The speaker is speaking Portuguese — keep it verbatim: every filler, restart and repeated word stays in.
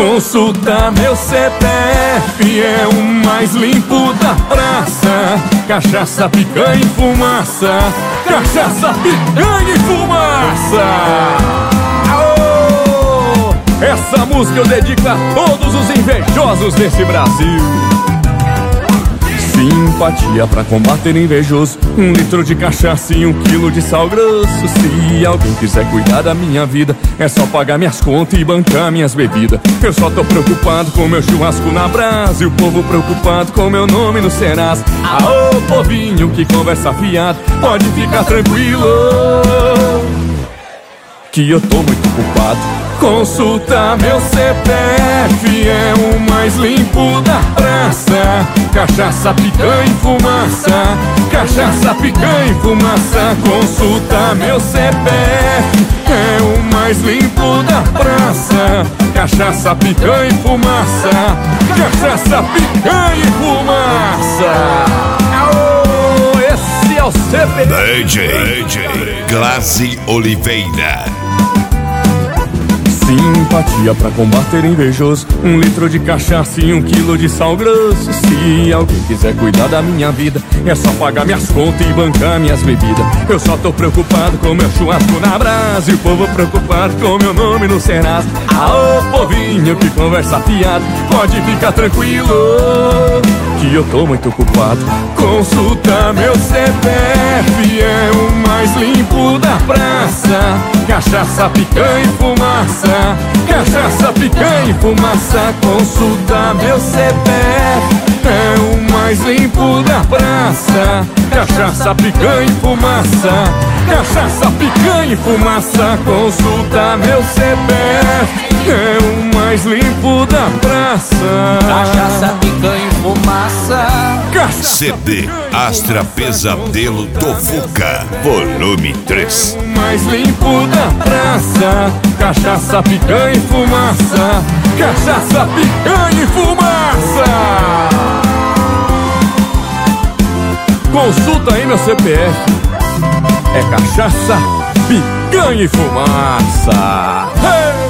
Consulta meu C P F, é o mais limpo da praça. Cachaça, picanha e fumaça. Cachaça, picanha e fumaça. Aô! Essa música eu dedico a todos os invejosos desse Brasil. Simpatia pra combater invejoso, um litro de cachaça e um quilo de sal grosso. Se alguém quiser cuidar da minha vida, é só pagar minhas contas e bancar minhas bebidas. Eu só tô preocupado com meu churrasco na brasa e o povo preocupado com meu nome no Serasa. Aô, povinho que conversa fiado, pode ficar tranquilo que eu tô muito ocupado. Consulta meu C P F, é o mais limpo da praça. Cachaça, picanha e fumaça. Cachaça, picanha e fumaça. Consulta meu C P F, é o mais limpo da praça. Cachaça, picanha e fumaça. Cachaça, picanha e fumaça. Aô, esse é o C P F. D J, D J Glaze Oliveira. Simpatia pra combater invejoso, um litro de cachaça e um quilo de sal grosso. Se alguém quiser cuidar da minha vida, é só pagar minhas contas e bancar minhas bebidas. Eu só tô preocupado com meu churrasco na brasa e o povo preocupado com meu nome no Serasa. Aô, povinho que conversa fiado, pode ficar tranquilo que eu tô muito ocupado. Consulta meu C P F, é o mais limpo da praça. Cachaça, picanha e fumaça. Cachaça, picanha e fumaça. Consulta meu C P F, é o mais limpo da praça. Cachaça, picanha e fumaça. Cachaça, picanha e fumaça. Consulta meu C P F, é o mais limpo da praça. Cachaça, picanha e fumaça. C D Astra Pesadelo do Fuca, volume três. É o mais limpo da praça. Cachaça, picanha e fumaça. Cachaça, picanha e fumaça. Consulta aí meu C P F, é cachaça, picanha e fumaça. Hey!